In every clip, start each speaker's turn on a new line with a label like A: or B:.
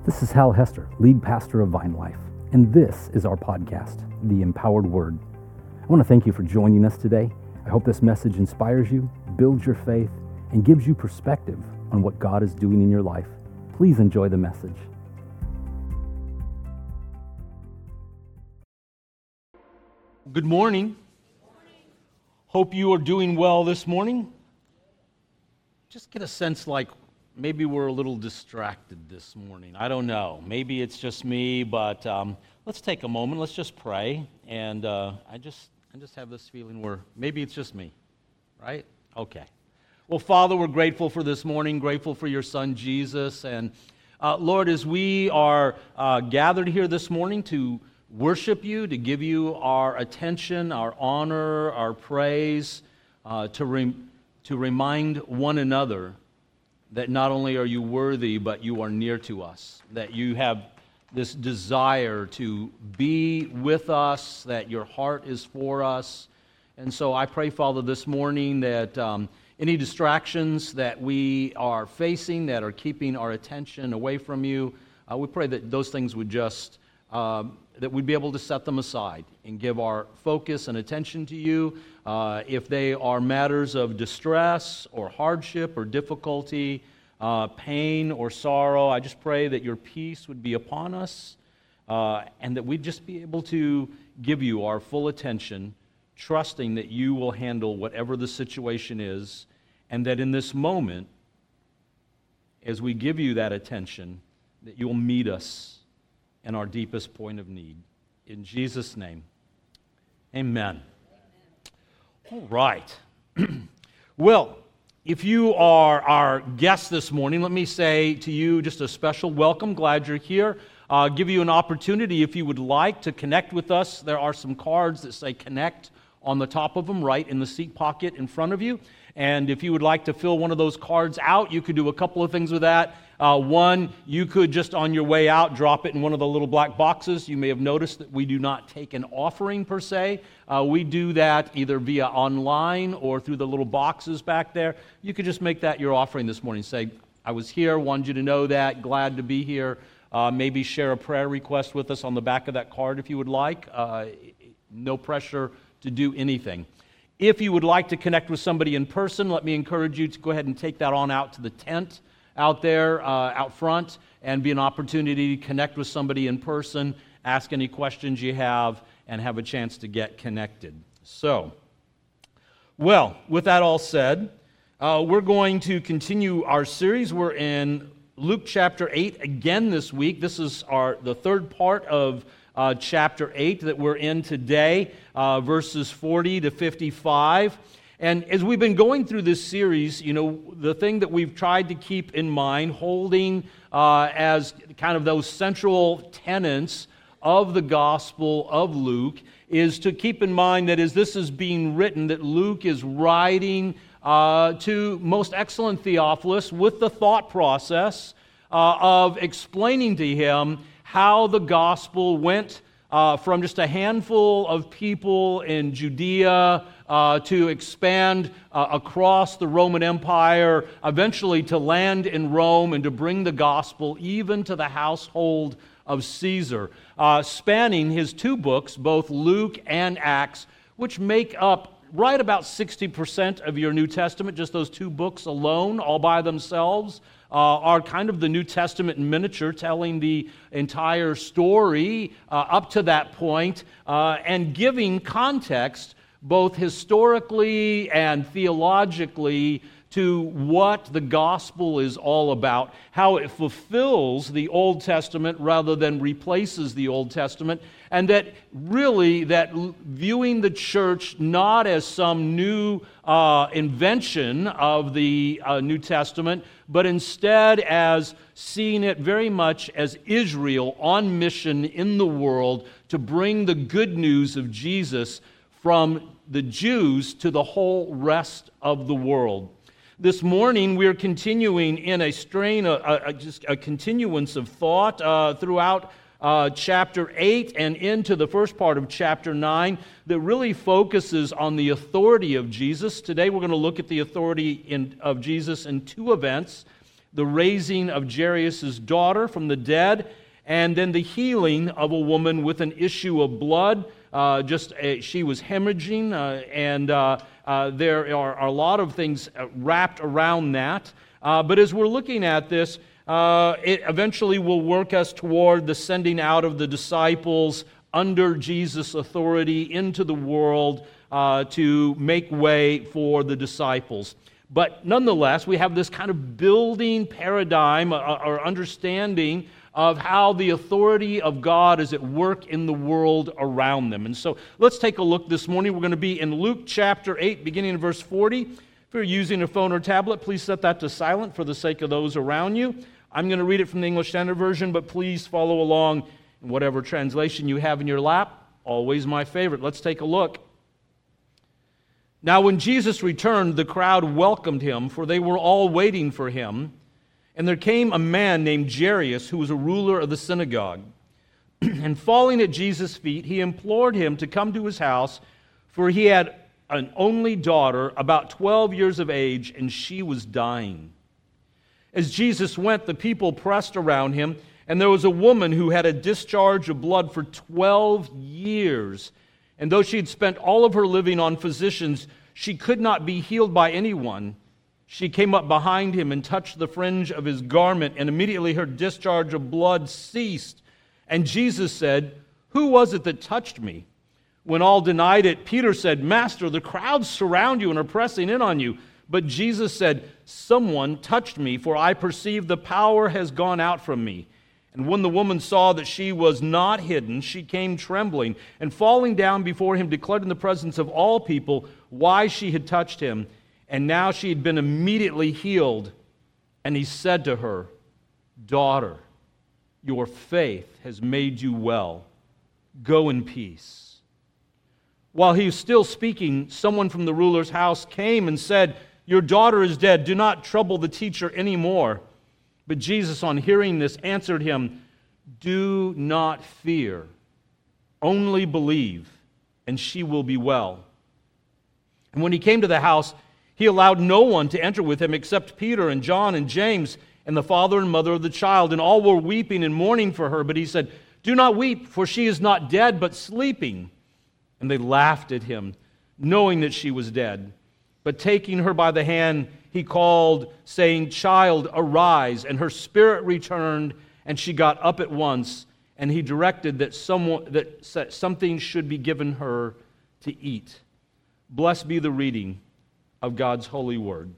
A: This is Hal Hester, lead pastor of Vine Life, and this is our podcast, The Empowered Word. I want to thank you for joining us today. I hope this message inspires you, builds your faith, and gives you perspective on what God is doing in your life. Please enjoy the message.
B: Good morning. Hope you are doing well this morning. Just get a sense like maybe we're a little distracted this morning. I don't know. Maybe it's just me, but let's take a moment. Let's just pray. And I just have this feeling where maybe it's just me, right? Okay. Well, Father, we're grateful for this morning, grateful for your Son, Jesus. And Lord, as we are gathered here this morning to worship you, to give you our attention, our honor, our praise, to remind one another that not only are you worthy, but you are near to us, that you have this desire to be with us, that your heart is for us. And so I pray, Father, this morning that any distractions that we are facing that are keeping our attention away from you, we pray that those things would just that we'd be able to set them aside and give our focus and attention to you. If they are matters of distress or hardship or difficulty, pain or sorrow, I just pray that your peace would be upon us and that we'd just be able to give you our full attention, trusting that you will handle whatever the situation is, and that in this moment, as we give you that attention, that you'll meet us in our deepest point of need. In Jesus' name, amen. All right. Well, if you are our guest this morning, let me say to you just a special welcome. Glad you're here. Give you an opportunity, if you would like, to connect with us. There are some cards that say connect on the top of them, right in the seat pocket in front of you. And if you would like to fill one of those cards out, you could do a couple of things with that. One, you could just on your way out drop it in one of the little black boxes. You may have noticed that we do not take an offering per se. We do that either via online or through the little boxes back there. You could just make that your offering this morning. Say, I was here, wanted you to know that, glad to be here. Maybe share a prayer request with us on the back of that card if you would like. No pressure to do anything. If you would like to connect with somebody in person, let me encourage you to go ahead and take that on out to the tent out there, out front, and be an opportunity to connect with somebody in person, ask any questions you have, and have a chance to get connected. So, well, with that all said, we're going to continue our series. We're in Luke chapter 8 again this week. This is the third part of chapter 8 that we're in today, verses 40 to 55. And as we've been going through this series, you know, the thing that we've tried to keep in mind, holding as kind of those central tenets of the Gospel of Luke, is to keep in mind that as this is being written, that Luke is writing to most excellent Theophilus with the thought process of explaining to him how the gospel went from just a handful of people in Judea to expand across the Roman Empire, eventually to land in Rome and to bring the gospel even to the household of Caesar, spanning his two books, both Luke and Acts, which make up right about 60% of your New Testament. Just those two books alone, all by themselves, are kind of the New Testament in miniature, telling the entire story up to that point, and giving context both historically and theologically to what the gospel is all about, how it fulfills the Old Testament rather than replaces the Old Testament, and that really that viewing the church not as some new invention of the New Testament, but instead as seeing it very much as Israel on mission in the world to bring the good news of Jesus from the Jews to the whole rest of the world. This morning, we're continuing in a strain, just a continuance of thought throughout chapter 8 and into the first part of chapter 9 that really focuses on the authority of Jesus. Today, we're going to look at the authority of Jesus in two events the raising of Jairus' daughter from the dead, and then the healing of a woman with an issue of blood. She was hemorrhaging, and there are a lot of things wrapped around that. But as we're looking at this, it eventually will work us toward the sending out of the disciples under Jesus' authority into the world to make way for the disciples. But nonetheless, we have this kind of building paradigm or understanding of how the authority of God is at work in the world around them. And so let's take a look this morning. We're going to be in Luke chapter 8, beginning in verse 40. If you're using a phone or tablet, please set that to silent for the sake of those around you. I'm going to read it from the English Standard Version, but please follow along in whatever translation you have in your lap. Always my favorite. Let's take a look. Now when Jesus returned, the crowd welcomed him, for they were all waiting for him. And there came a man named Jairus, who was a ruler of the synagogue. And falling at Jesus' feet, he implored him to come to his house, for he had an only daughter, about 12 years of age, and she was dying. As Jesus went, the people pressed around him, and there was a woman who had a discharge of blood for 12 years. And though she had spent all of her living on physicians, she could not be healed by anyone. She came up behind him and touched the fringe of his garment, and immediately her discharge of blood ceased. And Jesus said, "Who was it that touched me?" When all denied it, Peter said, "Master, the crowds surround you and are pressing in on you." But Jesus said, "Someone touched me, for I perceive the power has gone out from me." And when the woman saw that she was not hidden, she came trembling, and falling down before him, declared in the presence of all people why she had touched him. And now she had been immediately healed. And he said to her, "Daughter, your faith has made you well. Go in peace." While he was still speaking, someone from the ruler's house came and said, "Your daughter is dead. Do not trouble the teacher anymore." But Jesus, on hearing this, answered him, "Do not fear. Only believe, and she will be well." And when he came to the house, he allowed no one to enter with him except Peter and John and James and the father and mother of the child. And all were weeping and mourning for her. But he said, "Do not weep, for she is not dead, but sleeping." And they laughed at him, knowing that she was dead. But taking her by the hand, he called, saying, "Child, arise." And her spirit returned, and she got up at once. And he directed that something should be given her to eat. Blessed be the reading of God's holy word.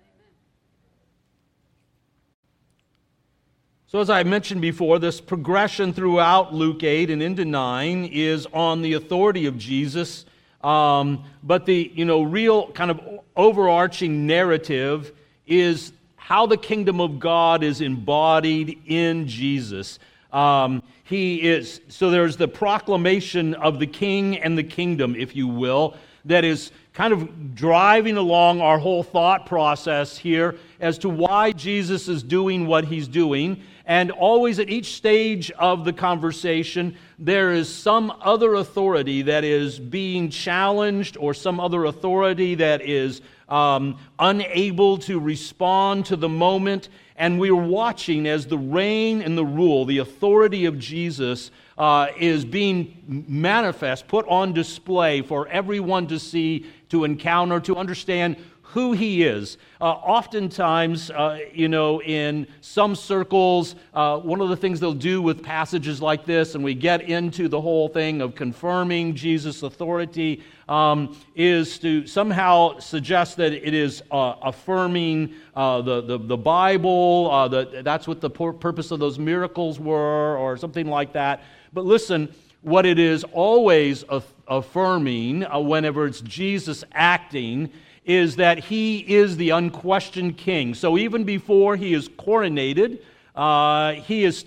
B: So as I mentioned before, this progression throughout Luke 8 and into 9 is on the authority of Jesus. But the real kind of overarching narrative is how the kingdom of God is embodied in Jesus. So there's the proclamation of the king and the kingdom, if you will, that is kind of driving along our whole thought process here as to why Jesus is doing what he's doing. And always at each stage of the conversation, there is some other authority that is being challenged, or some other authority that is unable to respond to the moment. And we're watching as the reign and the rule, the authority of Jesus is being manifest, put on display for everyone to see, to encounter, to understand who he is. Oftentimes, in some circles, one of the things they'll do with passages like this, and we get into the whole thing of confirming Jesus' authority, is to somehow suggest that it is affirming the Bible, that's what the purpose of those miracles were, or something like that. But listen, what it is always affirming, whenever it's Jesus acting, is that he is the unquestioned king. So even before he is coronated, he's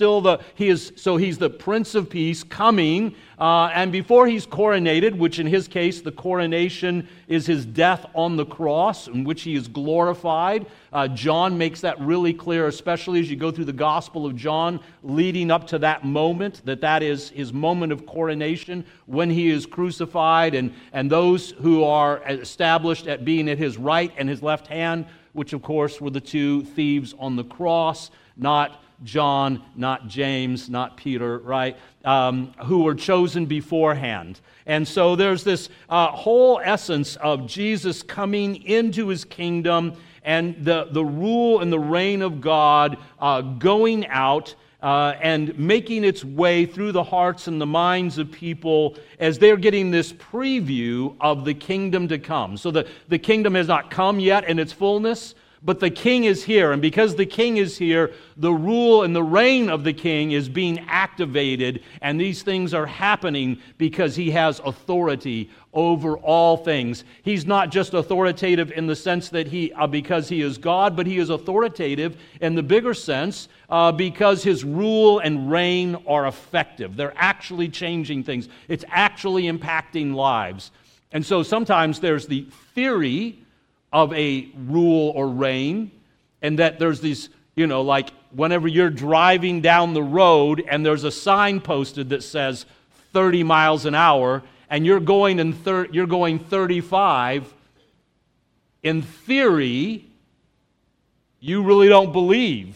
B: the Prince of Peace coming, and before he's coronated, which in his case the coronation is his death on the cross, in which he is glorified. John makes that really clear, especially as you go through the Gospel of John, leading up to that moment, that is his moment of coronation when he is crucified, and those who are established at being at his right and his left hand which of course were the two thieves on the cross, not John, not James, not Peter, right, who were chosen beforehand. And so there's this whole essence of Jesus coming into his kingdom and the rule and the reign of God going out and making its way through the hearts and the minds of people as they're getting this preview of the kingdom to come. So the kingdom has not come yet in its fullness, but the king is here, and because the king is here, the rule and the reign of the king is being activated, and these things are happening because he has authority over all things. He's not just authoritative in the sense that because he is God, but he is authoritative in the bigger sense because his rule and reign are effective. They're actually changing things. It's actually impacting lives. And so sometimes there's the theory of a rule or reign, and that there's these, like whenever you're driving down the road and there's a sign posted that says 30 miles an hour, and you're going 35, in theory, you really don't believe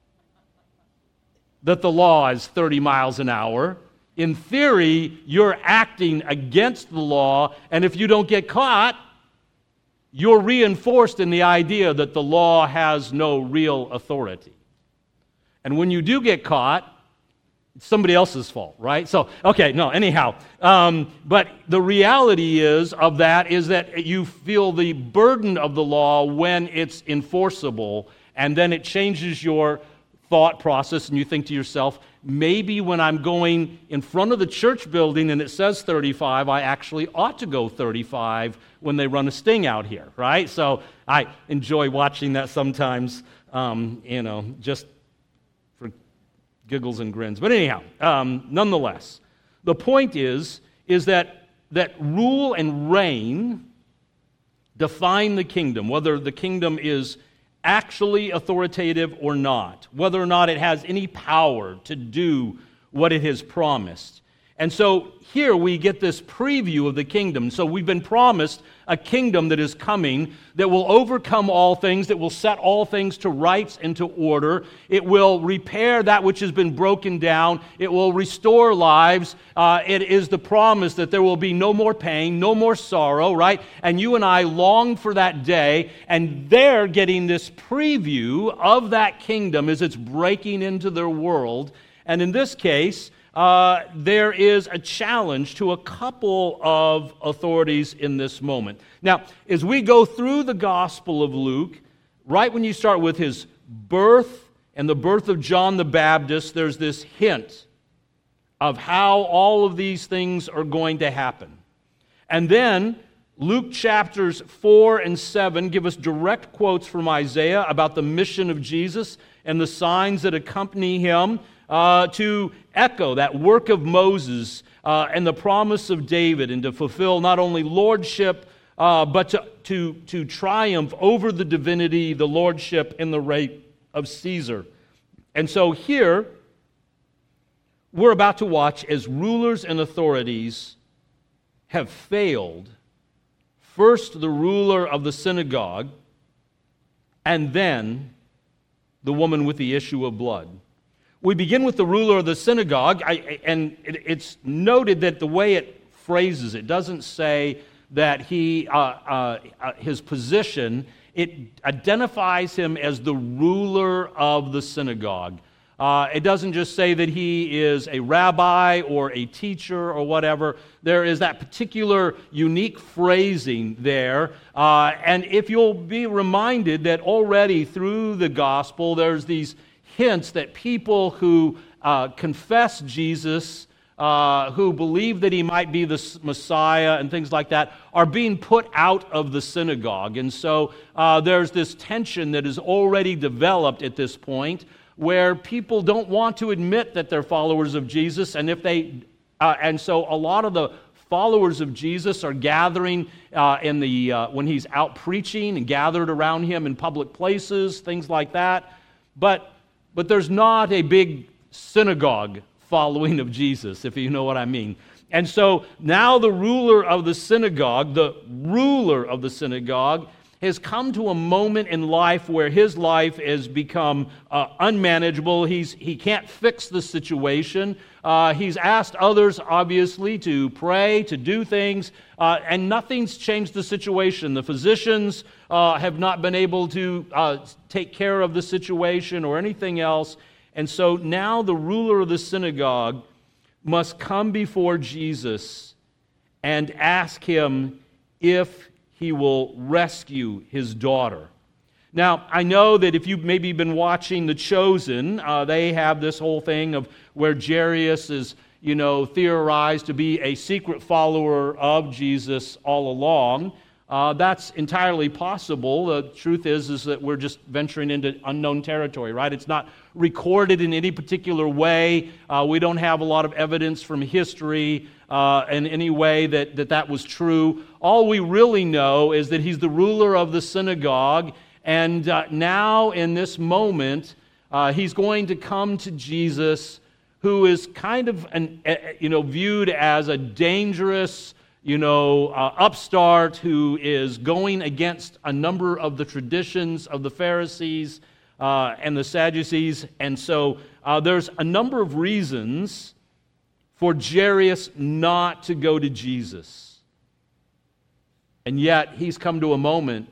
B: that the law is 30 miles an hour. In theory, you're acting against the law, and if you don't get caught, you're reinforced in the idea that the law has no real authority. And when you do get caught, it's somebody else's fault, right? So, anyhow. But the reality is that you feel the burden of the law when it's enforceable, and then it changes your thought process, and you think to yourself, maybe when I'm going in front of the church building and it says 35, I actually ought to go 35 when they run a sting out here, right? So I enjoy watching that sometimes, just for giggles and grins. But anyhow, nonetheless, the point is that rule and reign define the kingdom, whether the kingdom is actually authoritative or not, whether or not it has any power to do what it has promised. And so here we get this preview of the kingdom. So we've been promised a kingdom that is coming, that will overcome all things, that will set all things to rights and to order. It will repair that which has been broken down. It will restore lives. It is the promise that there will be no more pain, no more sorrow, right? And you and I long for that day, and they're getting this preview of that kingdom as it's breaking into their world. And in this case, there is a challenge to a couple of authorities in this moment. Now, as we go through the Gospel of Luke, right when you start with his birth and the birth of John the Baptist, there's this hint of how all of these things are going to happen. And then Luke chapters 4 and 7 give us direct quotes from Isaiah about the mission of Jesus and the signs that accompany him, to echo that work of Moses and the promise of David, and to fulfill not only lordship, but to triumph over the divinity, the lordship, and the reign of Caesar. And so here, we're about to watch as rulers and authorities have failed. First, the ruler of the synagogue, and then the woman with the issue of blood. We begin with the ruler of the synagogue, and it's noted that the way it phrases it doesn't say that his position, it identifies him as the ruler of the synagogue. It doesn't just say that he is a rabbi or a teacher or whatever. There is that particular unique phrasing there. And if you'll be reminded that already through the gospel, there's these hints that people who confess Jesus, who believe that he might be the Messiah and things like that, are being put out of the synagogue. And so there's this tension that is already developed at this point, where people don't want to admit that they're followers of Jesus, and and so a lot of the followers of Jesus are gathering when he's out preaching, and gathered around him in public places, things like that. But there's not a big synagogue following of Jesus, if you know what I mean. And so now the ruler of the synagogue has come to a moment in life where his life has become unmanageable. He can't fix the situation. He's asked others, obviously, to pray, to do things, and nothing's changed the situation. The physicians have not been able to take care of the situation or anything else. And so now the ruler of the synagogue must come before Jesus and ask him if he will rescue his daughter. Now, I know that if you've maybe been watching The Chosen, they have this whole thing of where Jairus is, theorized to be a secret follower of Jesus all along. That's entirely possible. The truth is that we're just venturing into unknown territory, right? It's not recorded in any particular way. We don't have a lot of evidence from history in any way that was true. All we really know is that he's the ruler of the synagogue, and now in this moment, he's going to come to Jesus, who is kind of viewed as a dangerous upstart who is going against a number of the traditions of the Pharisees and the Sadducees. And so there's a number of reasons for Jairus not to go to Jesus. And yet he's come to a moment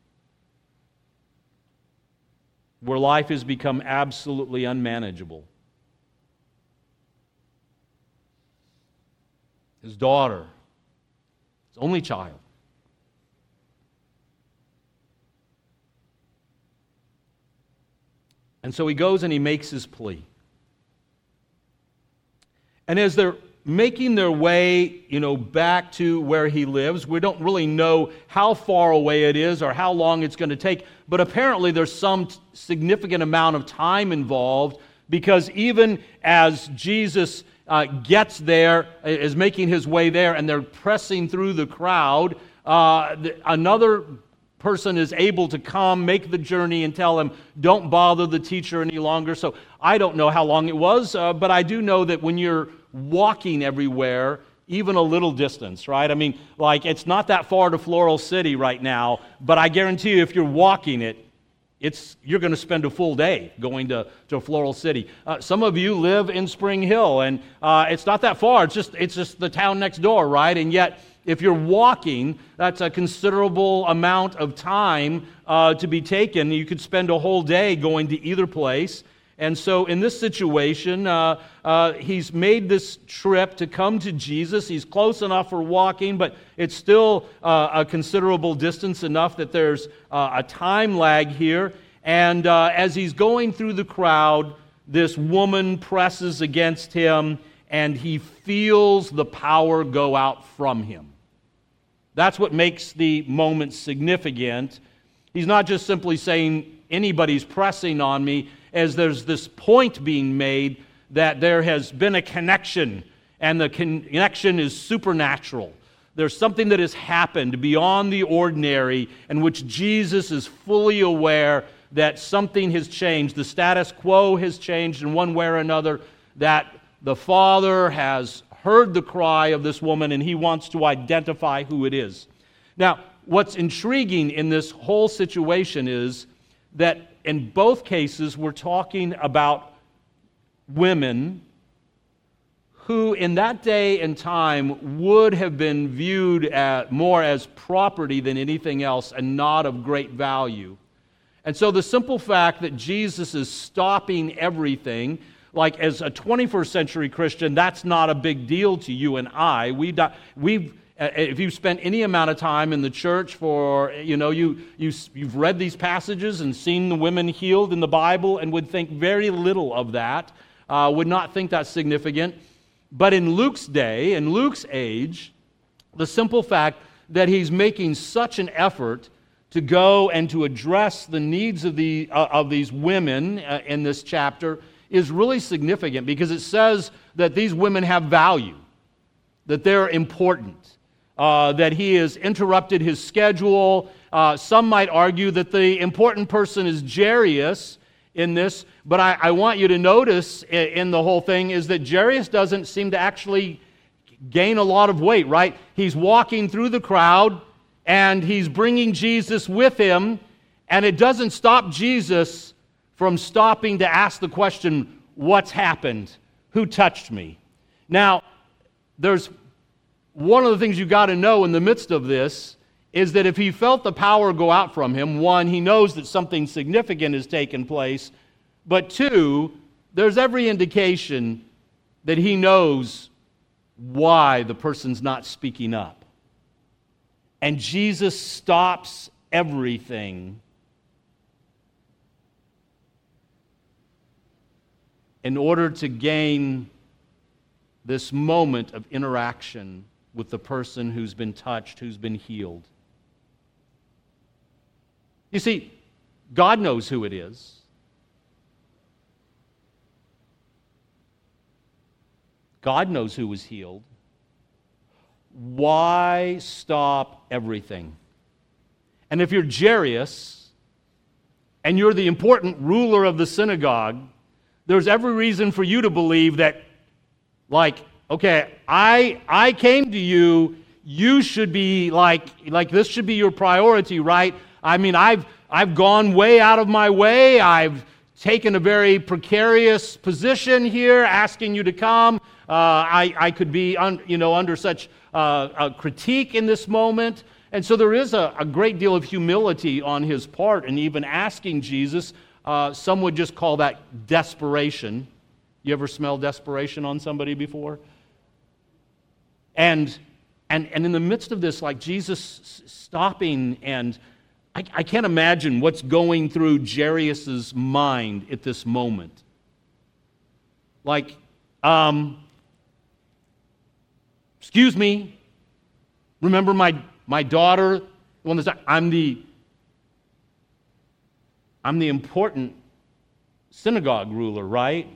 B: where life has become absolutely unmanageable. His daughter, his only child, and so he goes and he makes his plea. And as they're making their way, back to where he lives, we don't really know how far away it is or how long it's going to take, but apparently there's some significant amount of time involved, because even as Jesus gets there, is making his way there, and they're pressing through the crowd, another person is able to come, make the journey, and tell him, don't bother the teacher any longer. So I don't know how long it was, but I do know that when you're walking everywhere, even a little distance, right? I mean, it's not that far to Floral City right now, but I guarantee you if you're walking it, you're going to spend a full day going to Floral City. Some of you live in Spring Hill, and it's not that far. It's just the town next door, right? And yet, if you're walking, that's a considerable amount of time to be taken. You could spend a whole day going to either place. And so in this situation, he's made this trip to come to Jesus. He's close enough for walking, but it's still a considerable distance, enough that there's a time lag here. And as he's going through the crowd, this woman presses against him, and he feels the power go out from him. That's what makes the moment significant. He's not just simply saying, anybody's pressing on me, as there's this point being made that there has been a connection, and the connection is supernatural. There's something that has happened beyond the ordinary, in which Jesus is fully aware that something has changed. The status quo has changed in one way or another, that the Father has heard the cry of this woman, and he wants to identify who it is. Now, what's intriguing in this whole situation is that in both cases, we're talking about women who in that day and time would have been viewed more as property than anything else, and not of great value. And so the simple fact that Jesus is stopping everything, like as a 21st century Christian, that's not a big deal to you and I. If you've spent any amount of time in the church you've read these passages and seen the women healed in the Bible, and would think very little of that, would not think that's significant. But in Luke's day, in Luke's age, the simple fact that he's making such an effort to go and to address the needs of these women in this chapter is really significant, because it says that these women have value, that they're important, that he has interrupted his schedule. Some might argue that the important person is Jairus in this, but I want you to notice in the whole thing is that Jairus doesn't seem to actually gain a lot of weight, right? He's walking through the crowd, and he's bringing Jesus with him, and it doesn't stop Jesus from stopping to ask the question, what's happened? Who touched me? Now, there's one of the things you got to know in the midst of this is that if he felt the power go out from him, one, he knows that something significant has taken place, but two, there's every indication that he knows why the person's not speaking up. And Jesus stops everything in order to gain this moment of interaction with the person who's been touched, who's been healed. You see, God knows who it is. God knows who was healed. Why stop everything? And if you're Jairus, and you're the important ruler of the synagogue, there's every reason for you to believe that, like, okay, I came to you, you should be like this should be your priority, right? I mean, I've gone way out of my way. I've taken a very precarious position here, asking you to come. I could be under such a critique in this moment. And so there is a great deal of humility on his part, and even asking Jesus. Some would just call that desperation. You ever smell desperation on somebody before? And in the midst of this, like Jesus stopping, and I can't imagine what's going through Jairus' mind at this moment. Like, excuse me, remember my daughter? One that's I'm the important synagogue ruler, right?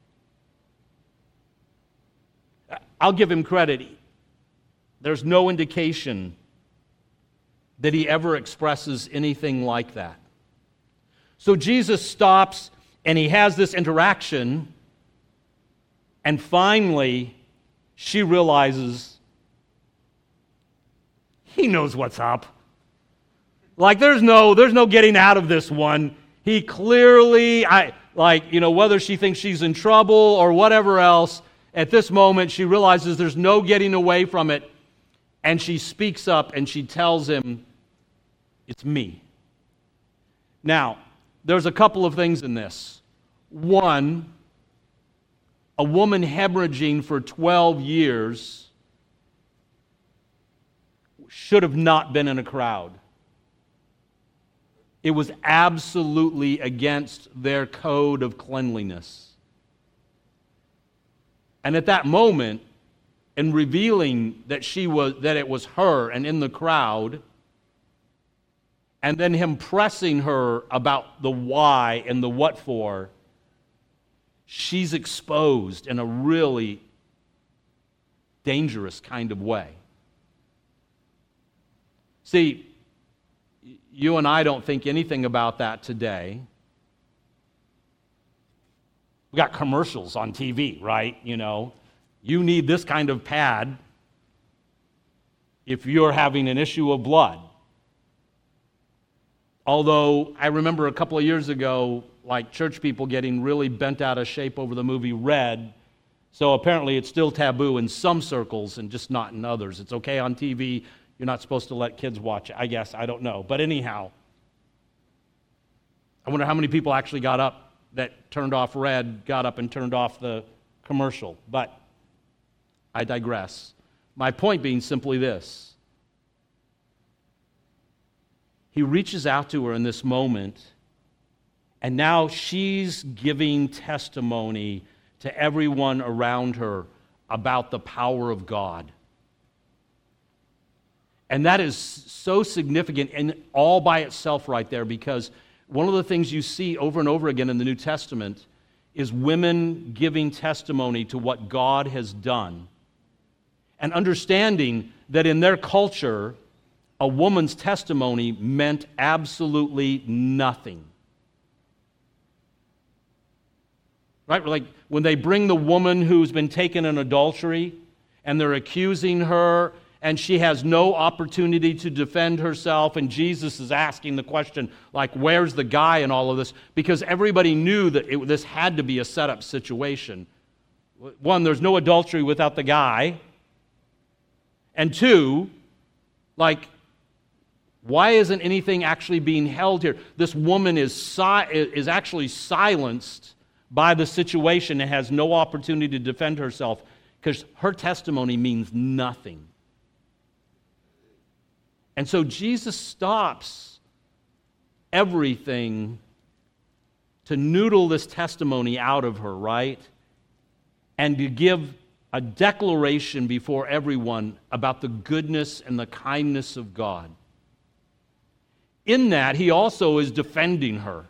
B: I'll give him credit. There's no indication that he ever expresses anything like that. So Jesus stops and he has this interaction, and finally she realizes he knows what's up. Like there's no getting out of this one. He clearly, whether she thinks she's in trouble or whatever else, at this moment she realizes there's no getting away from it, and she speaks up and she tells him, it's me. Now, there's a couple of things in this. One, a woman hemorrhaging for 12 years should have not been in a crowd. It was absolutely against their code of cleanliness. And at that moment, in revealing that it was her and in the crowd, and then him pressing her about the why and the what for, she's exposed in a really dangerous kind of way. See, you and I don't think anything about that today. We got commercials on TV, right? You need this kind of pad if you're having an issue of blood. Although I remember a couple of years ago, like church people getting really bent out of shape over the movie Red. So apparently it's still taboo in some circles and just not in others. It's okay on TV. You're not supposed to let kids watch it, I guess. I don't know. But anyhow, I wonder how many people actually got up that turned off Red, got up and turned off the commercial. But I digress. My point being simply this. He reaches out to her in this moment, and now she's giving testimony to everyone around her about the power of God. And that is so significant and all by itself right there, because one of the things you see over and over again in the New Testament is women giving testimony to what God has done, and understanding that in their culture, a woman's testimony meant absolutely nothing. Right? Like when they bring the woman who's been taken in adultery and they're accusing her, and she has no opportunity to defend herself, and Jesus is asking the question, like, where's the guy in all of this? Because everybody knew that this had to be a setup situation. One, there's no adultery without the guy. And two, like, why isn't anything actually being held here? This woman is actually silenced by the situation and has no opportunity to defend herself because her testimony means nothing. And so Jesus stops everything to noodle this testimony out of her, right? And to give a declaration before everyone about the goodness and the kindness of God. In that, he also is defending her.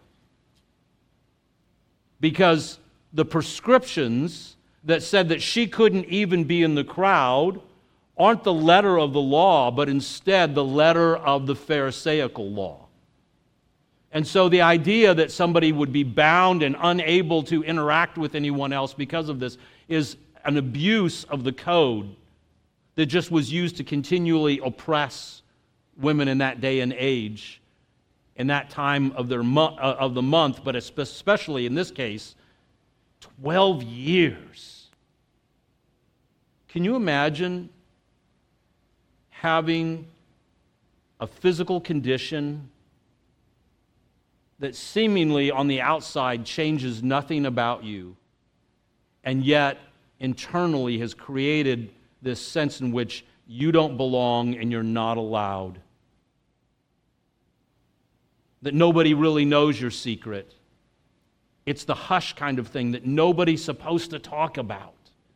B: Because the prescriptions that said that she couldn't even be in the crowd aren't the letter of the law, but instead the letter of the Pharisaical law. And so the idea that somebody would be bound and unable to interact with anyone else because of this is an abuse of the code that just was used to continually oppress women in that day and age, in that time of the month, but especially in this case, 12 years. Can you imagine having a physical condition that seemingly on the outside changes nothing about you, and yet internally has created this sense in which you don't belong and you're not allowed? That nobody really knows your secret. It's the hush kind of thing that nobody's supposed to talk about.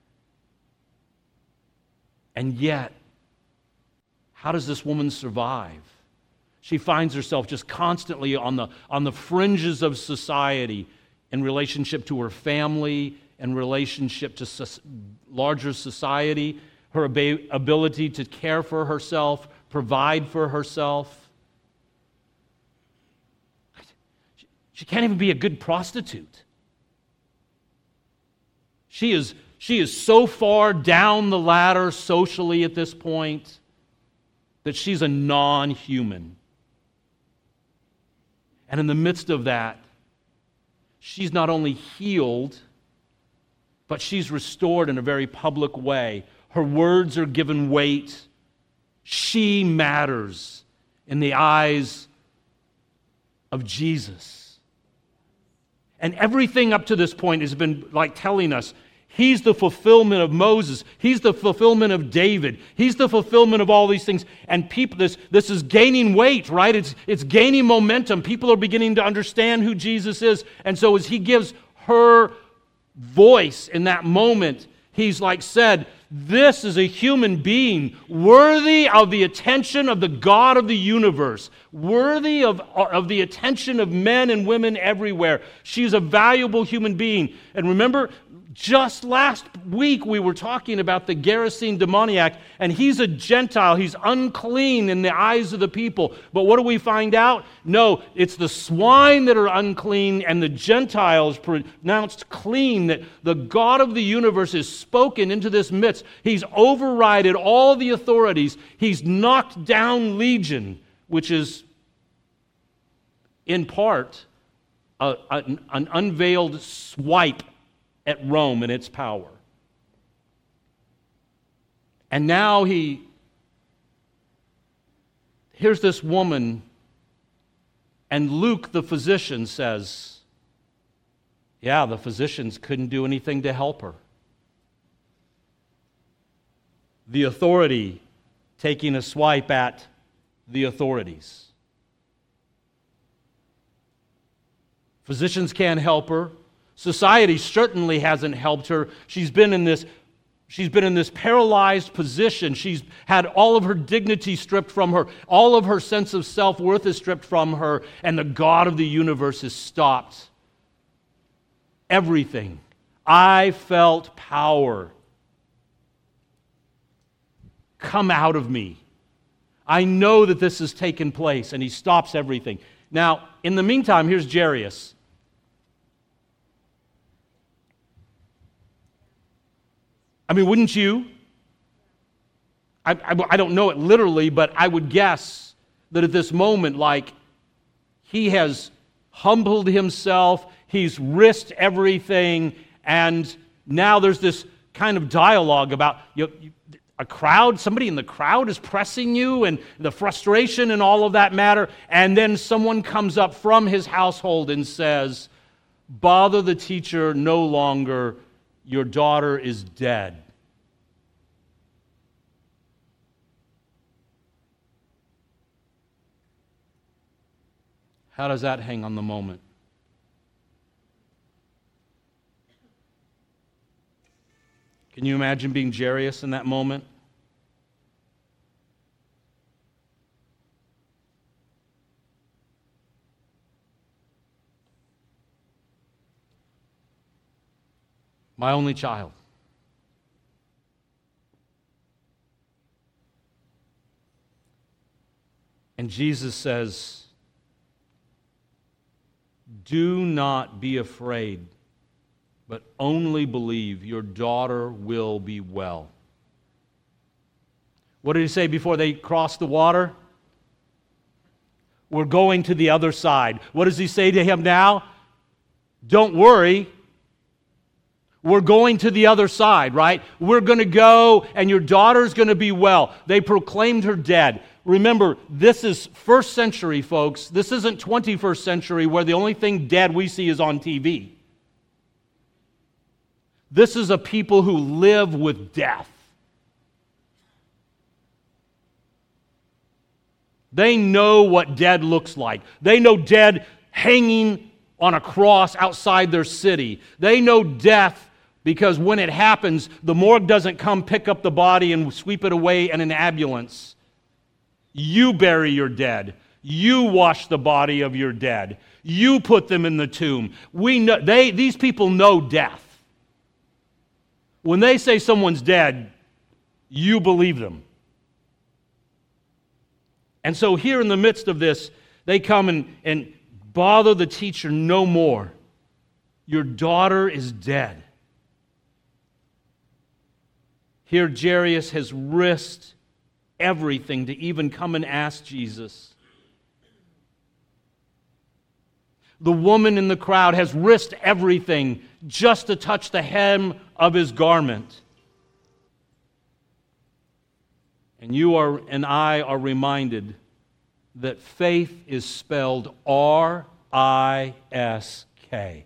B: And yet, how does this woman survive? She finds herself just constantly on the fringes of society in relationship to her family, in relationship to larger society, her ability to care for herself, provide for herself. She can't even be a good prostitute. She is so far down the ladder socially at this point that she's a non-human. And in the midst of that, she's not only healed, but she's restored in a very public way. Her words are given weight. She matters in the eyes of Jesus. And everything up to this point has been like telling us, he's the fulfillment of Moses. He's the fulfillment of David. He's the fulfillment of all these things. And people, this is gaining weight, right? It's gaining momentum. People are beginning to understand who Jesus is. And so as he gives her voice in that moment, he's like said, this is a human being worthy of the attention of the God of the universe, worthy of the attention of men and women everywhere. She's a valuable human being. And remember, just last week we were talking about the Gerasene demoniac, and he's a Gentile. He's unclean in the eyes of the people. But what do we find out? No, it's the swine that are unclean and the Gentiles pronounced clean, that the God of the universe is spoken into this midst. He's overridden all the authorities. He's knocked down Legion, which is in part an unveiled swipe at Rome and its power. And now here's this woman, and Luke the physician says, yeah, the physicians couldn't do anything to help her. The authority taking a swipe at the authorities. Physicians can't help her. Society certainly hasn't helped her. She's been in this paralyzed position. She's had all of her dignity stripped from her. All of her sense of self-worth is stripped from her. And the God of the universe has stopped everything. I felt power come out of me. I know that this has taken place. And he stops everything. Now, in the meantime, here's Jairus. I mean, wouldn't you? I don't know it literally, but I would guess that at this moment, like, he has humbled himself, he's risked everything, and now there's this kind of dialogue about a crowd, somebody in the crowd is pressing you, and the frustration and all of that matter, and then someone comes up from his household and says, "Bother the teacher no longer, your daughter is dead." How does that hang on the moment? Can you imagine being Jairus in that moment? My only child. And Jesus says, "Do not be afraid, but only believe. Your daughter will be well." What did he say before they crossed the water? We're going to the other side. What does he say to him now? Don't worry. We're going to the other side, right? We're going to go, and your daughter's going to be well. They proclaimed her dead. Remember, this is first century, folks. This isn't 21st century where the only thing dead we see is on TV. This is a people who live with death. They know what dead looks like. They know dead hanging on a cross outside their city. They know death because when it happens, the morgue doesn't come pick up the body and sweep it away in an ambulance. You bury your dead. You wash the body of your dead. You put them in the tomb. These people know death. When they say someone's dead, you believe them. And so here in the midst of this, they come and bother the teacher no more. Your daughter is dead. Here Jairus has risked everything to even come and ask Jesus. The woman in the crowd has risked everything just to touch the hem of his garment. And you and I are reminded that faith is spelled R-I-S-K.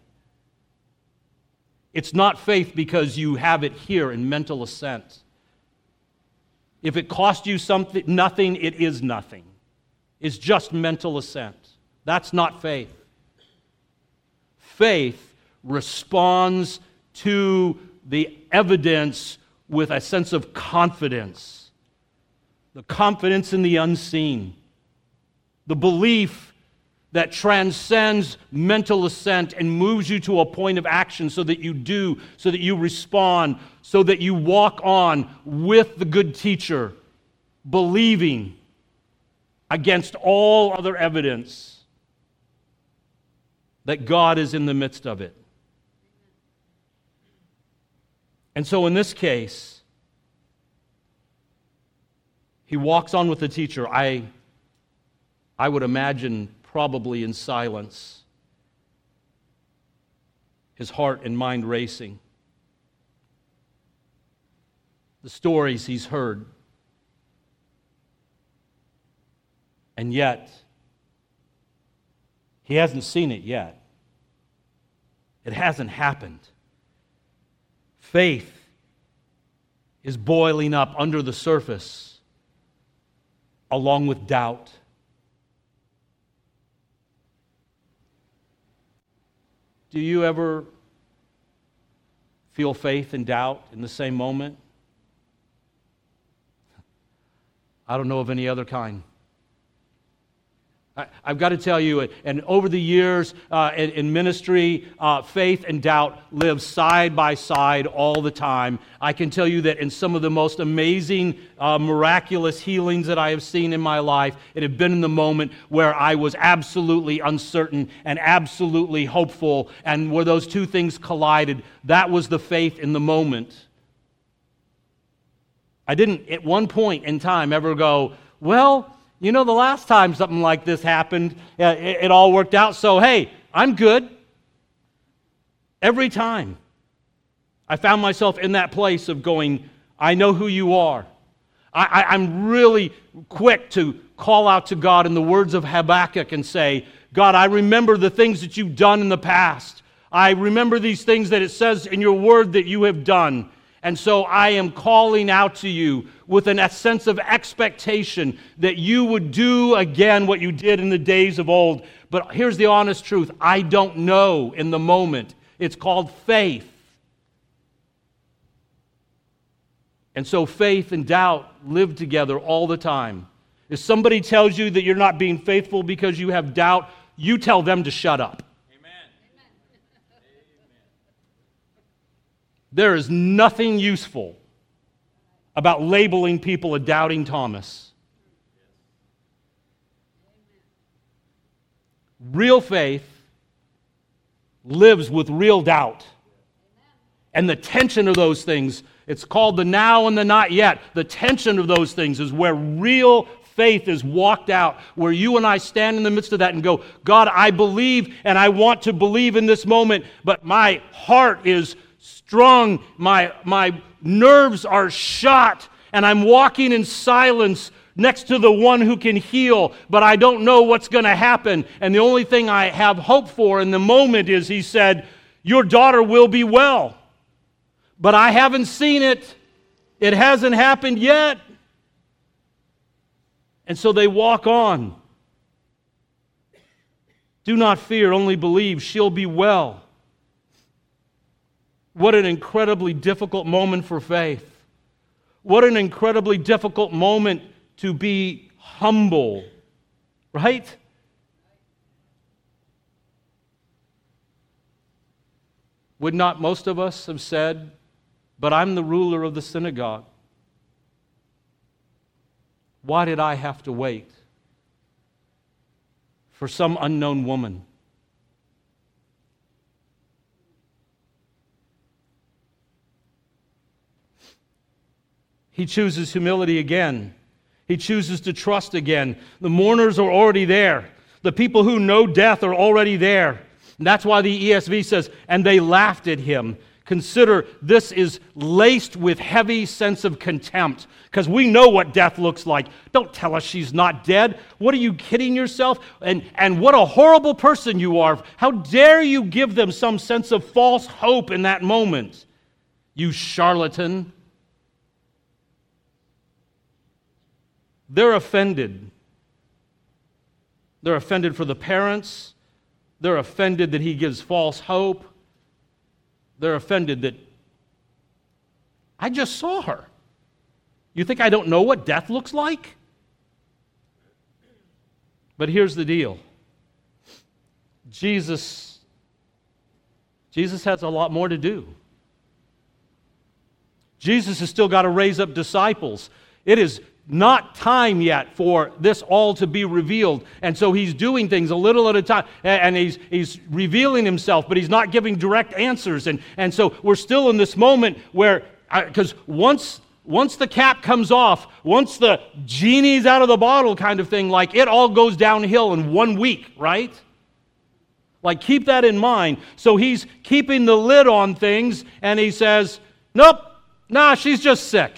B: It's not faith because you have it here in mental assent. If it cost you nothing, it is nothing. It's just mental assent. That's not faith. Faith responds to the evidence with a sense of confidence. The confidence in the unseen. The belief that transcends mental assent and moves you to a point of action so that you do, so that you respond, so that you walk on with the good teacher, believing against all other evidence that God is in the midst of it. And so in this case, he walks on with the teacher. I would imagine probably in silence, his heart and mind racing. The stories he's heard. And yet, he hasn't seen it yet. It hasn't happened. Faith is boiling up under the surface, along with doubt. Do you ever feel faith and doubt in the same moment? I don't know of any other kind. I've got to tell you, and over the years in ministry, faith and doubt live side by side all the time. I can tell you that in some of the most amazing, miraculous healings that I have seen in my life, it had been in the moment where I was absolutely uncertain and absolutely hopeful, and where those two things collided. That was the faith in the moment. I didn't at one point in time ever go, well, you know, the last time something like this happened, it all worked out, so hey, I'm good. Every time I found myself in that place of going, I know who you are. I'm really quick to call out to God in the words of Habakkuk and say, God, I remember the things that you've done in the past. I remember these things that it says in your word that you have done. And so I am calling out to you with a sense of expectation that you would do again what you did in the days of old. But here's the honest truth. I don't know in the moment. It's called faith. And so faith and doubt live together all the time. If somebody tells you that you're not being faithful because you have doubt, you tell them to shut up. Amen. There is nothing useful about labeling people a doubting Thomas. Real faith lives with real doubt. And the tension of those things, it's called the now and the not yet. The tension of those things is where real faith is walked out, where you and I stand in the midst of that and go, God, I believe and I want to believe in this moment, but my heart is strung, my nerves are shot, and I'm walking in silence next to the one who can heal, but I don't know what's going to happen. And the only thing I have hope for in the moment is, he said, your daughter will be well. But I haven't seen it. It hasn't happened yet. And so they walk on. Do not fear, only believe. She'll be well. What an incredibly difficult moment for faith. What an incredibly difficult moment to be humble, right? Would not most of us have said, but I'm the ruler of the synagogue. Why did I have to wait for some unknown woman? He chooses humility again. He chooses to trust again. The mourners are already there. The people who know death are already there. And that's why the ESV says, and they laughed at him. Consider this is laced with heavy sense of contempt, because we know what death looks like. Don't tell us she's not dead. What, are you kidding yourself? And what a horrible person you are. How dare you give them some sense of false hope in that moment, you charlatan. They're offended. They're offended for the parents. They're offended that he gives false hope. They're offended that I just saw her. You think I don't know what death looks like? But here's the deal. Jesus has a lot more to do. Jesus has still got to raise up disciples. It is not time yet for this all to be revealed. And so he's doing things a little at a time, and he's revealing himself, but he's not giving direct answers. And so we're still in this moment where, because once the cap comes off, once the genie's out of the bottle kind of thing, like it all goes downhill in 1 week, right? Like keep that in mind. So he's keeping the lid on things, and he says, nope, nah, she's just sick.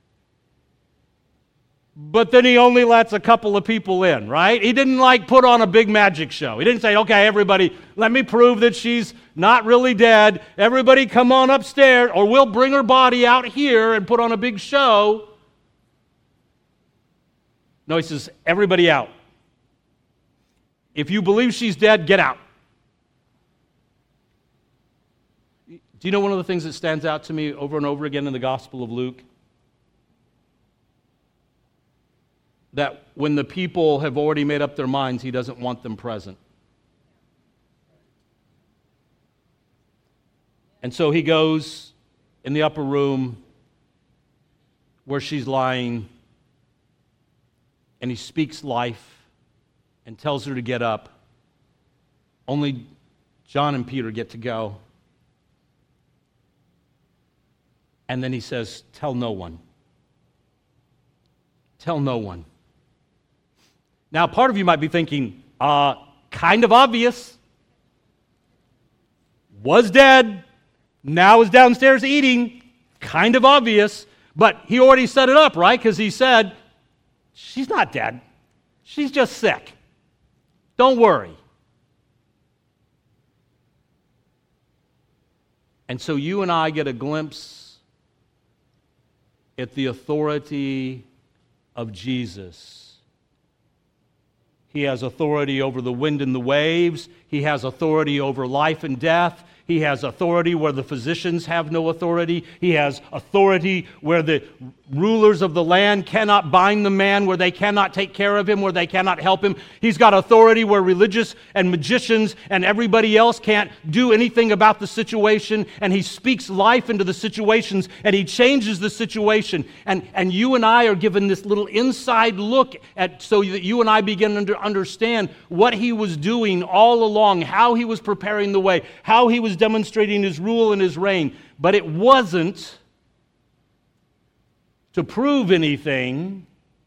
B: But then he only lets a couple of people in, right? He didn't put on a big magic show. He didn't say, okay, everybody, let me prove that she's not really dead. Everybody come on upstairs, or we'll bring her body out here and put on a big show. No, he says, everybody out. If you believe she's dead, get out. Do you know one of the things that stands out to me over and over again in the Gospel of Luke? That when the people have already made up their minds, he doesn't want them present. And so he goes in the upper room where she's lying, and he speaks life and tells her to get up. Only John and Peter get to go. And then he says, tell no one. Tell no one. Now, part of you might be thinking, kind of obvious. Was dead, now is downstairs eating. Kind of obvious. But he already set it up, right? Because he said, she's not dead. She's just sick. Don't worry. And so you and I get a glimpse at the authority of Jesus. He has authority over the wind and the waves. He has authority over life and death. He has authority where the physicians have no authority. He has authority where the rulers of the land cannot bind the man, where they cannot take care of him, where they cannot help him. He's got authority where religious and magicians and everybody else can't do anything about the situation. And he speaks life into the situations, and he changes the situation. And you and I are given this little inside look at, so that you and I begin to understand what he was doing all along, how he was preparing the way, how he was demonstrating his rule and his reign. But it wasn't to prove anything,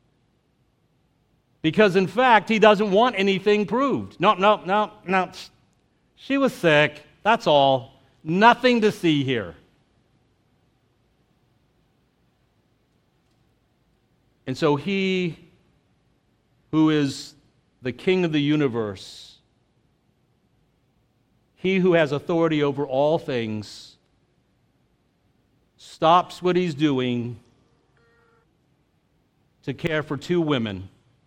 B: because in fact he doesn't want anything proved. No. She was sick, that's all. Nothing to see here. And so he who is the King of the universe, he who has authority over all things, stops what he's doing to care for two women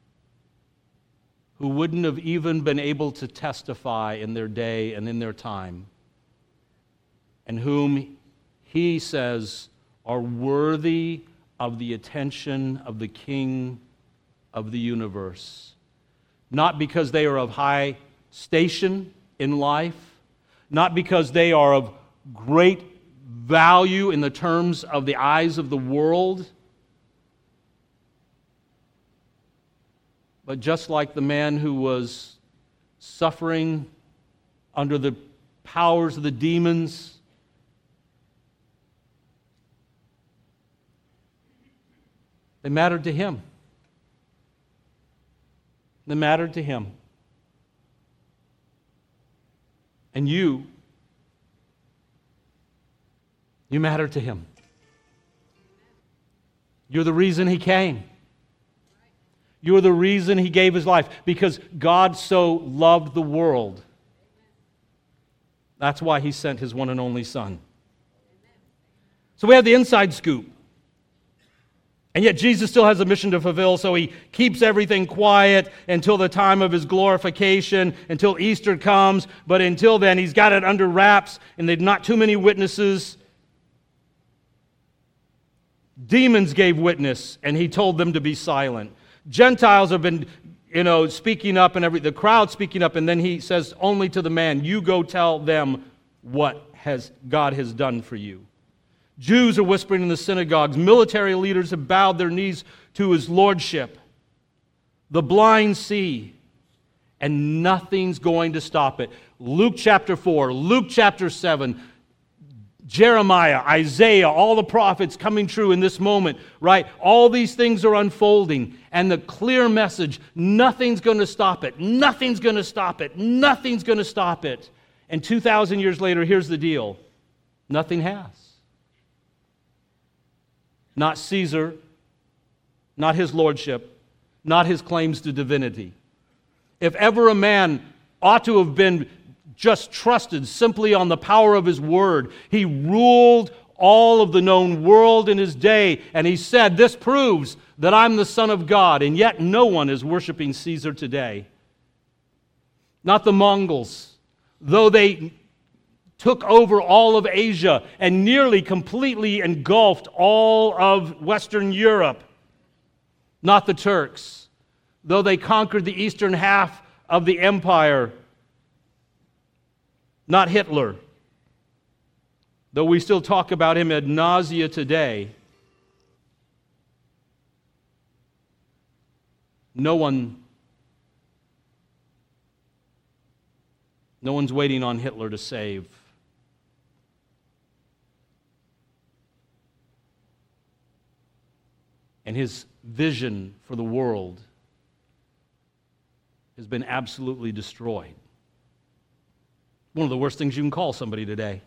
B: who wouldn't have even been able to testify in their day and in their time, and whom he says are worthy of the attention of the King of the universe. Not because they are of high station in life, not because they are of great value in the terms of the eyes of the world, but just like the man who was suffering under the powers of the demons, they mattered to him. They mattered to him. And you matter to him. You're the reason he came. You're the reason he gave his life, because God so loved the world. That's why he sent his one and only Son. So we have the inside scoop. And yet Jesus still has a mission to fulfill, so he keeps everything quiet until the time of his glorification, until Easter comes. But until then, he's got it under wraps, and there's not too many witnesses. Demons gave witness, and he told them to be silent. Gentiles have been, speaking up, and the crowd speaking up, and then he says only to the man, you go tell them what God has done for you. Jews are whispering in the synagogues. Military leaders have bowed their knees to his lordship. The blind see, and nothing's going to stop it. Luke chapter 4, Luke chapter 7, Jeremiah, Isaiah, all the prophets coming true in this moment, right? All these things are unfolding, and the clear message, nothing's going to stop it. Nothing's going to stop it. Nothing's going to stop it. And 2,000 years later, here's the deal. Nothing has. Not Caesar, not his lordship, not his claims to divinity. If ever a man ought to have been just trusted simply on the power of his word, he ruled all of the known world in his day, and he said, this proves that I'm the Son of God, and yet no one is worshiping Caesar today. Not the Mongols, though they took over all of Asia and nearly completely engulfed all of Western Europe. Not the Turks, though they conquered the eastern half of the empire. Not Hitler, though we still talk about him ad nausea today. No one's waiting on Hitler to save. and his vision for the world has been absolutely destroyed. One of the worst things you can call somebody today.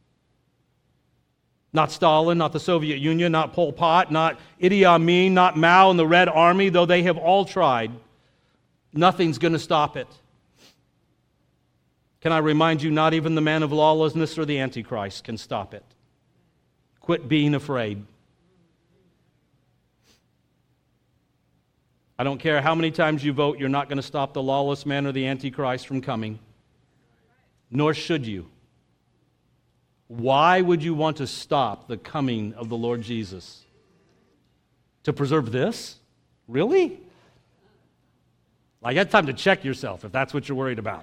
B: Not Stalin, not the Soviet Union, not Pol Pot, not Idi Amin, not Mao and the Red Army, though they have all tried. Nothing's going to stop it. Can I remind you, not even the man of lawlessness or the Antichrist can stop it. Quit being afraid. I don't care how many times you vote, you're not going to stop the lawless man or the Antichrist from coming. Nor should you. Why would you want to stop the coming of the Lord Jesus? To preserve this? Really? Like, you have time to check yourself if that's what you're worried about.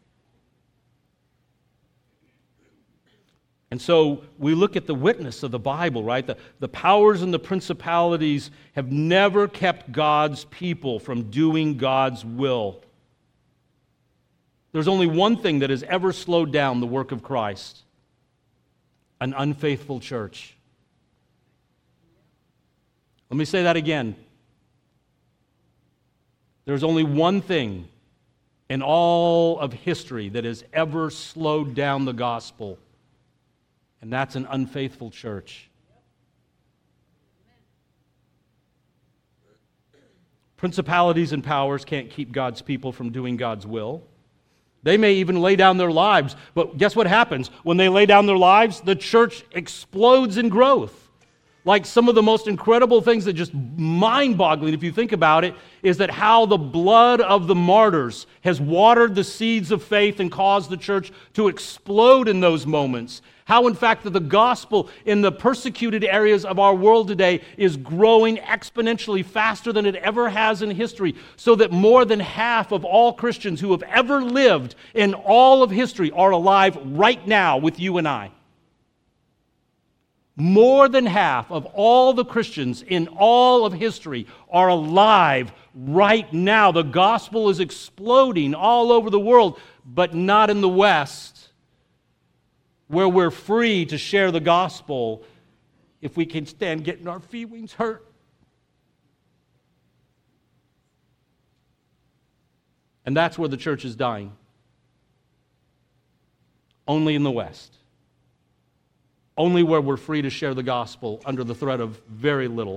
B: And so we look at the witness of the Bible, right? The powers and the principalities have never kept God's people from doing God's will. There's only one thing that has ever slowed down the work of Christ: an unfaithful church. Let me say that again. There's only one thing in all of history that has ever slowed down the gospel, and that's an unfaithful church. Principalities and powers can't keep God's people from doing God's will. They may even lay down their lives, but guess what happens? When they lay down their lives, the church explodes in growth. Like, some of the most incredible things that just mind-boggling, if you think about it, is that how the blood of the martyrs has watered the seeds of faith and caused the church to explode in those moments. How, in fact, that the gospel in the persecuted areas of our world today is growing exponentially faster than it ever has in history, so that more than half of all Christians who have ever lived in all of history are alive right now with you and I. More than half of all the Christians in all of history are alive right now. The gospel is exploding all over the world, but not in the West, where we're free to share the gospel if we can stand getting our feelings hurt. And that's where the church is dying. Only in the West. Only where we're free to share the gospel under the threat of very little.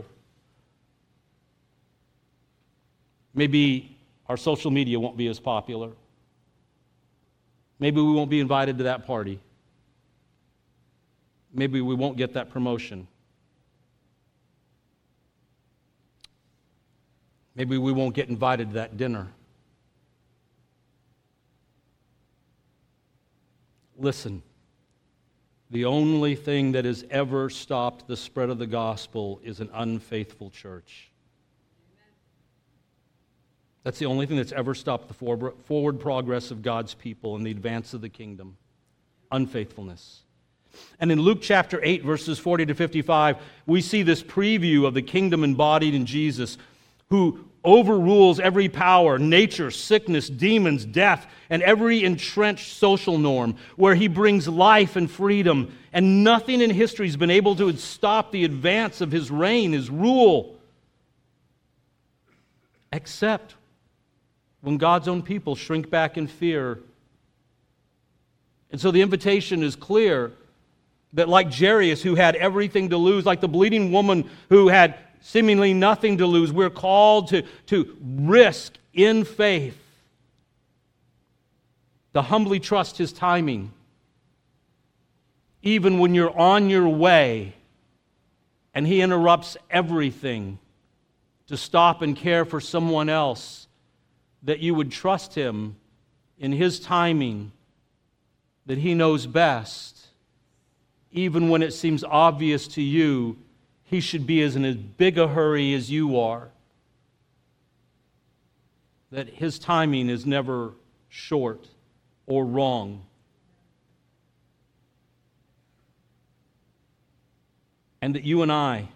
B: Maybe our social media won't be as popular. Maybe we won't be invited to that party. Maybe we won't get that promotion. Maybe we won't get invited to that dinner. Listen. The only thing that has ever stopped the spread of the gospel is an unfaithful church. That's the only thing that's ever stopped the forward progress of God's people and the advance of the kingdom. Unfaithfulness. And in Luke chapter 8, verses 40 to 55, we see this preview of the kingdom embodied in Jesus, who overrules every power, nature, sickness, demons, death, and every entrenched social norm, where he brings life and freedom, and nothing in history has been able to stop the advance of his reign, his rule, except when God's own people shrink back in fear. And so the invitation is clear that, like Jairus, who had everything to lose, like the bleeding woman who had seemingly nothing to lose, we're called to risk in faith, to humbly trust His timing, even when you're on your way and He interrupts everything to stop and care for someone else, that you would trust Him in His timing, that He knows best, even when it seems obvious to you He should be in as big a hurry as you are. That His timing is never short or wrong. And that you and I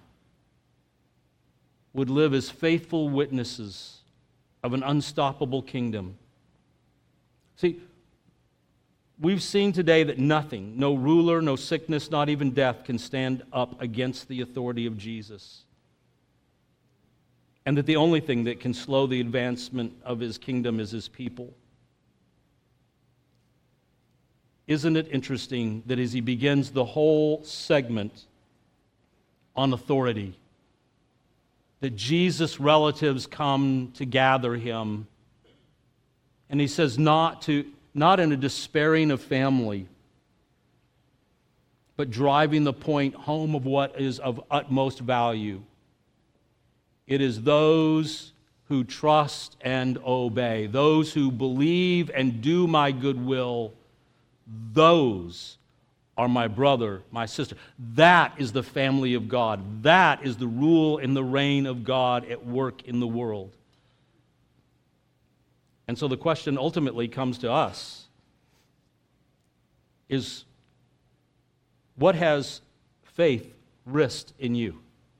B: would live as faithful witnesses of an unstoppable kingdom. See, we've seen today that nothing, no ruler, no sickness, not even death, can stand up against the authority of Jesus. and that the only thing that can slow the advancement of his kingdom is his people. Isn't it interesting that as he begins the whole segment on authority, that Jesus' relatives come to gather him, and he says not in a despairing of family, but driving the point home of what is of utmost value. It is those who trust and obey, those who believe and do my good will, those are my brother, my sister. That is the family of God. That is the rule and the reign of God at work in the world. And so the question ultimately comes to us is, what has faith risked in you?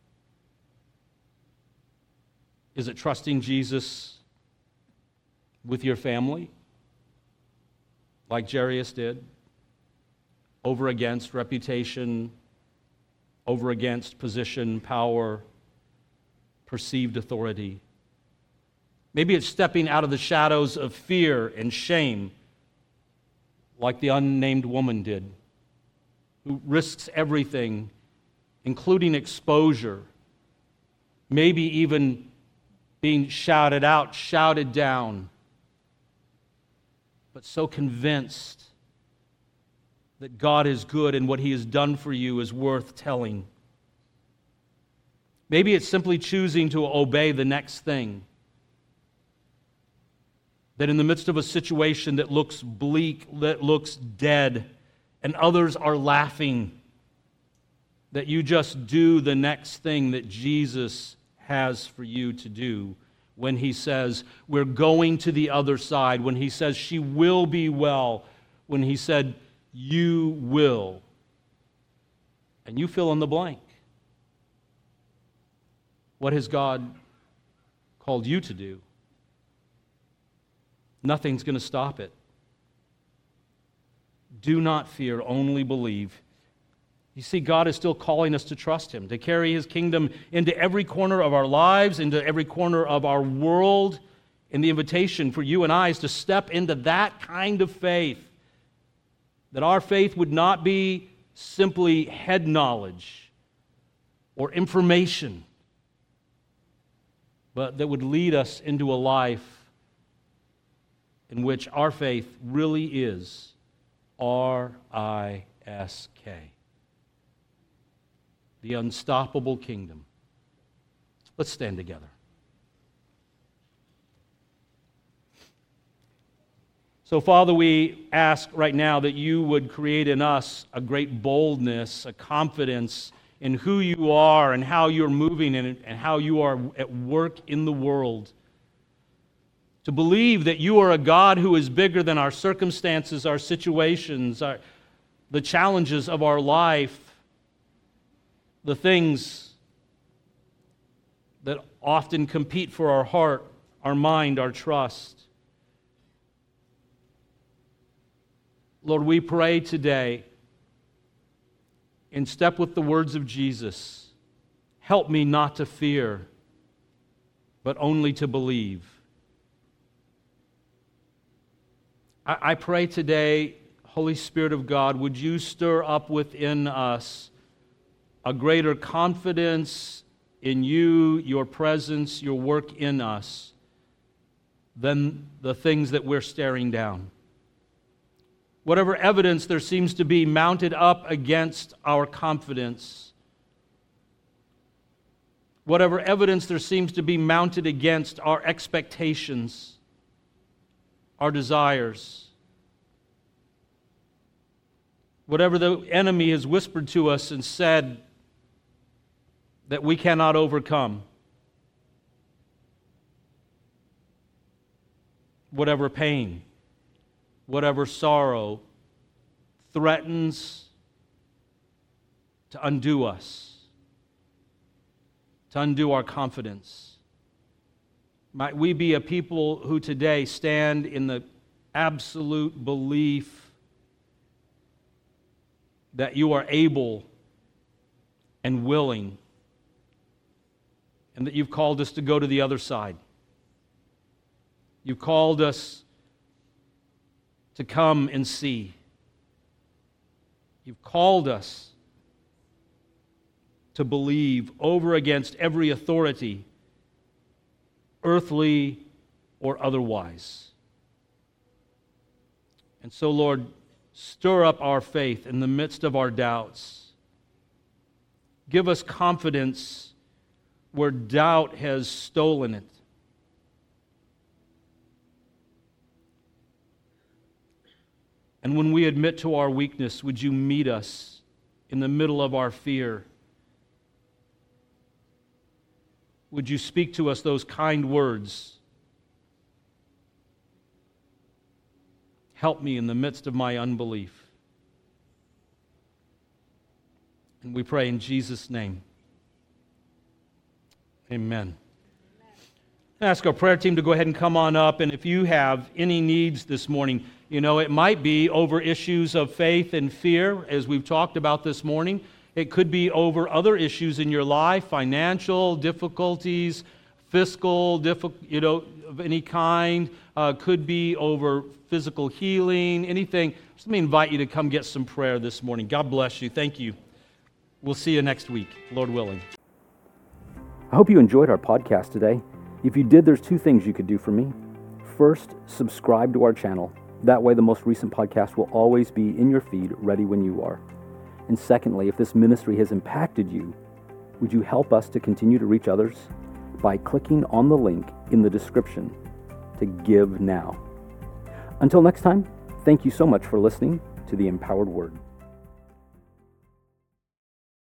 B: Is it trusting Jesus with your family, like Jairus did, over against reputation, over against position, power, perceived authority? Maybe it's stepping out of the shadows of fear and shame, like the unnamed woman did, who risks everything, including exposure, maybe even being shouted out, shouted down, but so convinced that God is good and what he has done for you is worth telling. Maybe it's simply choosing to obey the next thing. That in the midst of a situation that looks bleak, that looks dead, and others are laughing, that you just do the next thing that Jesus has for you to do when he says, we're going to the other side, when he says, she will be well, when he said, you will. And you fill in the blank. What has God called you to do? Nothing's going to stop it. Do not fear, only believe. You see, God is still calling us to trust him, to carry his kingdom into every corner of our lives, into every corner of our world. And the invitation for you and I is to step into that kind of faith, that our faith would not be simply head knowledge or information, but that would lead us into a life in which our faith really is R-I-S-K. The unstoppable kingdom. Let's stand together. So, Father, we ask right now that you would create in us a great boldness, a confidence in who you are and how you're moving in it and how you are at work in the world. To believe that you are a God who is bigger than our circumstances, our situations, the challenges of our life, the things that often compete for our heart, our mind, our trust. Lord, we pray today, in step with the words of Jesus, help me not to fear, but only to believe. I pray today, Holy Spirit of God, would you stir up within us a greater confidence in you, your presence, your work in us, than the things that we're staring down. Whatever evidence there seems to be mounted up against our confidence, whatever evidence there seems to be mounted against our expectations, our desires, whatever the enemy has whispered to us and said that we cannot overcome, whatever pain, whatever sorrow threatens to undo us, to undo our confidence. Might we be a people who today stand in the absolute belief that you are able and willing and that you've called us to go to the other side. You've called us to come and see. You've called us to believe over against every authority, earthly or otherwise. And so, Lord, stir up our faith in the midst of our doubts. Give us confidence where doubt has stolen it. And when we admit to our weakness, would you meet us in the middle of our fear? Would you speak to us those kind words? Help me in the midst of my unbelief. And we pray in Jesus' name. Amen. I ask our prayer team to go ahead and come on up, and if you have any needs this morning, it might be over issues of faith and fear, as we've talked about this morning. It could be over other issues in your life, financial difficulties, fiscal, of any kind. Could be over physical healing, anything. Just let me invite you to come get some prayer this morning. God bless you. Thank you. We'll see you next week, Lord willing.
A: I hope you enjoyed our podcast today. If you did, there's two things you could do for me. First, subscribe to our channel. That way the most recent podcast will always be in your feed, ready when you are. And secondly, if this ministry has impacted you, would you help us to continue to reach others by clicking on the link in the description to give now. Until next time, thank you so much for listening to the Empowered Word.